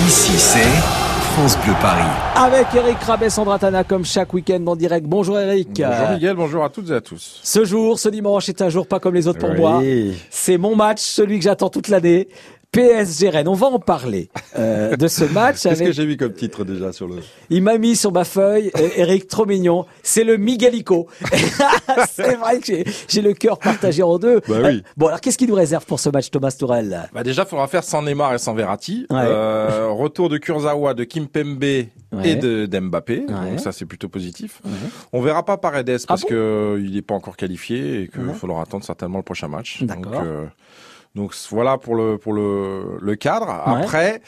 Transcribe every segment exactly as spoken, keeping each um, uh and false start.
Ici, c'est France Bleu Paris. Avec Eric Rabet, Sandra Tana, comme chaque week-end en direct. Bonjour Eric. Bonjour Miguel, bonjour à toutes et à tous. Ce jour, ce dimanche est un jour pas comme les autres pour Oui. moi. C'est mon match, celui que j'attends toute l'année. P S G Rennes. On va en parler euh, de ce match. Qu'est-ce avec... que j'ai mis comme titre déjà sur le... Il m'a mis sur ma feuille, euh, Eric, trop mignon. C'est le Miguelico. C'est vrai que j'ai, j'ai le cœur partagé en deux. Bah oui. Euh, bon, alors qu'est-ce qu'il nous réserve pour ce match, Thomas Tourelle? Bah déjà, il faudra faire sans Neymar et sans Verratti. Ouais. Euh, retour de Kurzawa, de Kimpembe Ouais. et de d'Mbappé. Ouais. Donc ça, c'est plutôt positif. Ouais. On verra pas Paredes parce bon que euh, il n'est pas encore qualifié et qu'il Ouais. faudra attendre certainement le prochain match. D'accord. Donc, euh, donc voilà pour le pour le le cadre. Ouais. Après.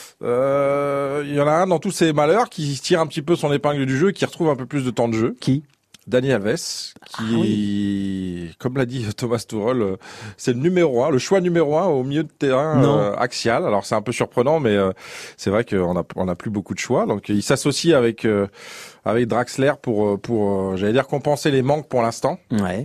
Euh, il y en a un dans tous ces malheurs qui tire un petit peu son épingle du jeu et qui retrouve un peu plus de temps de jeu. Qui? Dani Alves, qui, Ah oui. comme l'a dit Thomas Tuchel, euh, c'est le numéro un, le choix numéro un au milieu de terrain Non. euh, axial. Alors c'est un peu surprenant, mais euh, c'est vrai qu'on a on a plus beaucoup de choix. Donc il s'associe avec euh, avec Draxler pour euh, pour euh, j'allais dire compenser les manques pour l'instant. Ouais.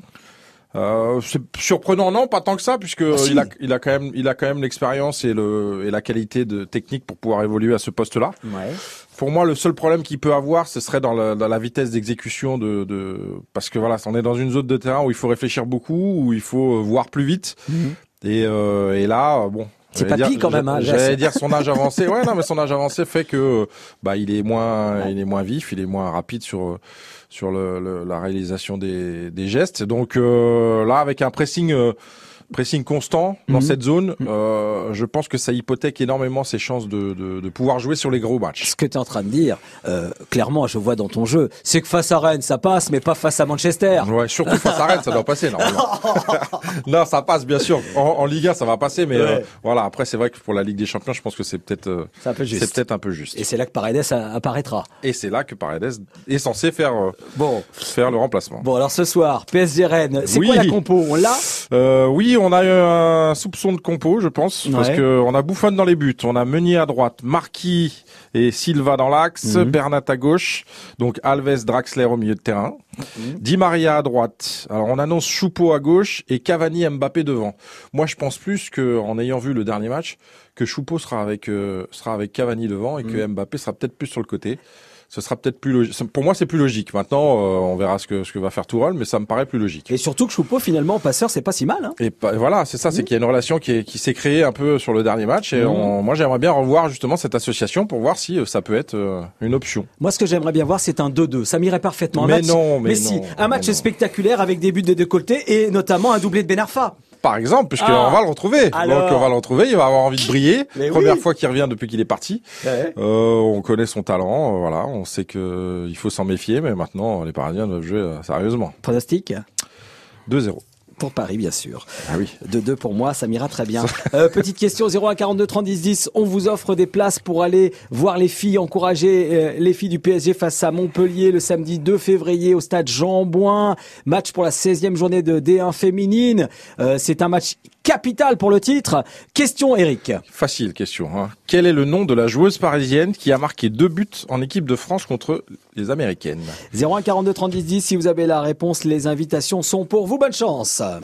Euh, c'est surprenant, non, pas tant que ça, puisque Ah, si. il a il a quand même il a quand même l'expérience et le et la qualité de technique pour pouvoir évoluer à ce poste-là. Ouais. Pour moi, le seul problème qu'il peut avoir, ce serait dans la, dans la vitesse d'exécution de, de, parce que voilà, on est dans une zone de terrain où il faut réfléchir beaucoup, où il faut voir plus vite. Mhm. Et, euh, et là, bon. C'est j'allais papy dire- quand même, hein, J'allais Jess. dire son âge avancé. Ouais, non, mais son âge avancé fait que, bah, il est moins, il est moins vif, il est moins rapide sur, sur le, le- la réalisation des, des gestes. Donc, euh, là, avec un pressing, euh, pressing constant dans Mhm. cette zone, euh, je pense que ça hypothèque énormément ses chances de, de, de pouvoir jouer sur les gros matchs. Ce que tu es en train de dire, euh, clairement, je vois dans ton jeu, c'est que face à Rennes, ça passe, mais pas face à Manchester. Ouais, surtout face à Rennes, ça doit passer normalement. Non, ça passe bien sûr. En, en Ligue un, ça va passer, mais Ouais. euh, voilà. Après, c'est vrai que pour la Ligue des Champions, je pense que c'est peut-être, euh, C'est un peu juste. c'est peut-être un peu juste. Et c'est là que Paredes a- apparaîtra. Et c'est là que Paredes est censé faire euh, Bon, faire le remplacement. bon, alors ce soir, P S G Rennes, c'est Oui. quoi la compo? On l'a? Euh, oui, on a eu un soupçon de compo, je pense, parce Ouais. que on a Buffon dans les buts, on a Meunier à droite, Marquis et Silva dans l'axe, Mhm. Bernat à gauche, donc Alves, Draxler au milieu de terrain, Mhm. Di Maria à droite. Alors on annonce Choupo à gauche et Cavani, Mbappé devant. Moi, je pense plus que, en ayant vu le dernier match, que Choupo sera avec euh, sera avec Cavani devant et que Mbappé sera peut-être plus sur le côté. Ce sera peut-être plus logique. Pour moi, c'est plus logique. Maintenant, euh, on verra ce que ce que va faire Tourelle, mais ça me paraît plus logique. Et surtout que Choupo, finalement, en passeur, c'est pas si mal, hein. Et pa- voilà, c'est ça, c'est qu'il y a une relation qui, est, qui s'est créée un peu sur le dernier match. Et Mhm. on- moi, j'aimerais bien revoir justement cette association pour voir si euh, ça peut être euh, une option. Moi, ce que j'aimerais bien voir, c'est un deux deux. Ça m'irait parfaitement. Un Mais match- non, mais si. non, Un match mais non. spectaculaire avec des buts des deux côtés et notamment un doublé de Ben Arfa. Par exemple, puisqu'on Ah. va le retrouver. Alors. Donc, on va le retrouver. Il va avoir envie de briller. Mais Première oui. fois qu'il revient depuis qu'il est parti. Ouais. Euh, on connaît son talent. euh, voilà, on sait que euh, il faut s'en méfier. Mais maintenant, les Parisiens doivent jouer euh, sérieusement. Pronostic deux zéro. pour Paris, bien sûr. Ah oui. deux deux pour moi, ça m'ira très bien. Euh, petite question, zéro un quarante-deux trente dix dix. On vous offre des places pour aller voir les filles, encourager euh, les filles du P S G face à Montpellier le samedi deux février au stade Jean-Bouin. Match pour la seizième journée de D un féminine. Euh, c'est un match capital pour le titre. Question, Eric. Facile question. Hein. Quel est le nom de la joueuse parisienne qui a marqué deux buts en équipe de France contre les Américaines? zéro un quarante-deux trente dix dix. Si vous avez la réponse, les invitations sont pour vous. Bonne chance.